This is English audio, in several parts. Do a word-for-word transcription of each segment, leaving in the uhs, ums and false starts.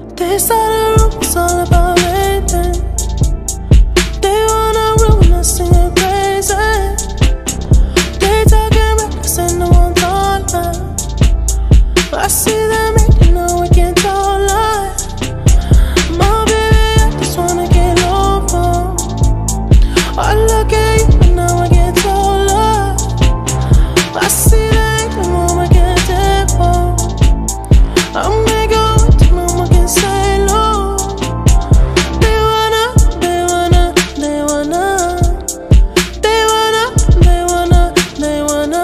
They started rumors all about everything. They wanna ruin us and get crazy. They talking reckless and no one thought that. I see them making no we can't tell lie. My baby, I just wanna get over. I look at you and now I get taller. I see that the moment I get devil. I'm gonna go to no one can say no. They wanna, they wanna, they wanna. They wanna, they wanna, they wanna.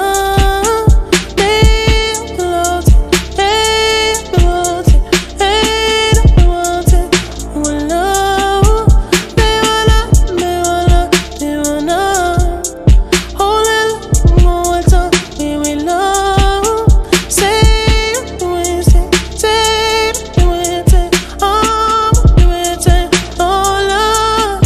They want it, they want it, they want it, we love. They wanna, they wanna, they wanna. Hold it more time, we we love. Say it, we say, say it, we say, oh, we say, oh love.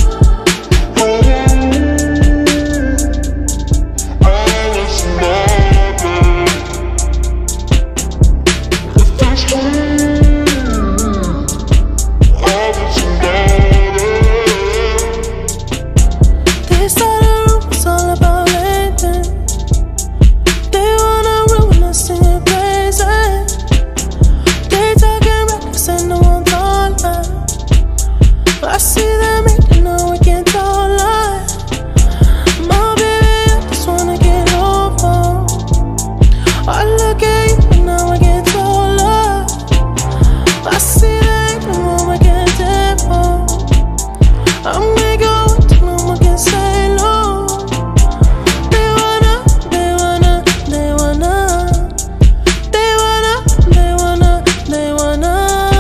They started rumors all about everything. They wanna ruin us and get crazy. They talking reckless and no one thought that. I see them making no we can't tell lie. My baby, I just wanna get over. I look at you and now I get taller. I see that the moment I get devil. I'm gonna go to no one can say no. They wanna, they wanna, they wanna. They wanna, they wanna, they wanna.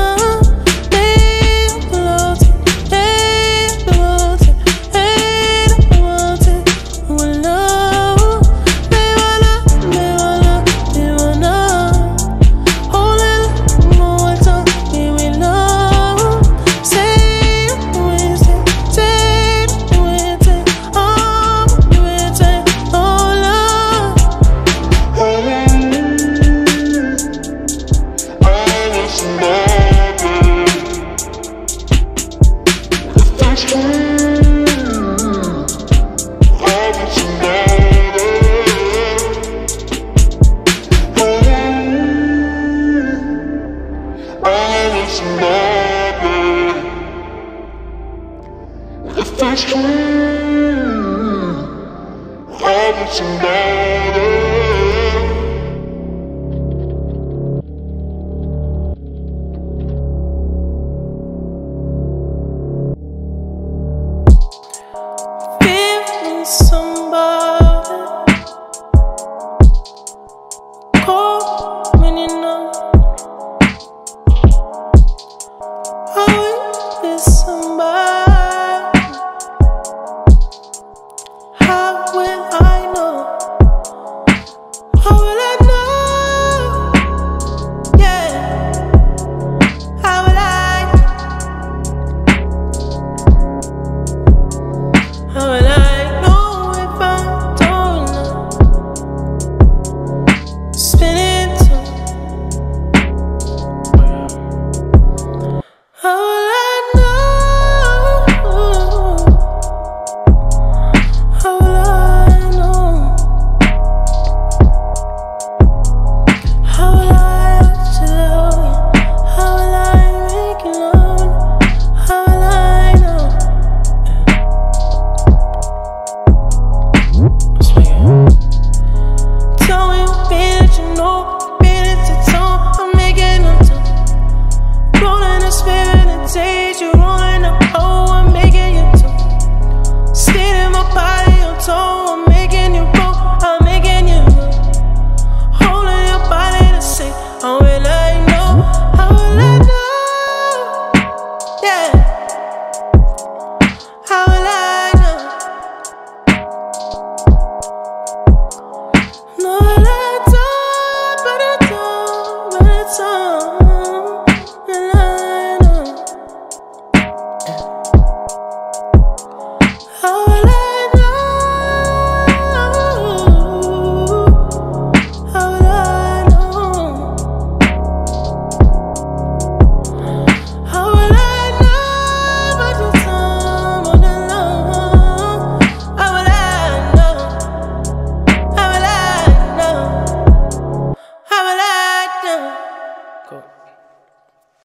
They want it, they want it, they want it, we love. They wanna, they wanna, they wanna. Hold it more time, we we love. Say it, we say, say it, we say, oh, we say, oh love. If it's true, I want somebody.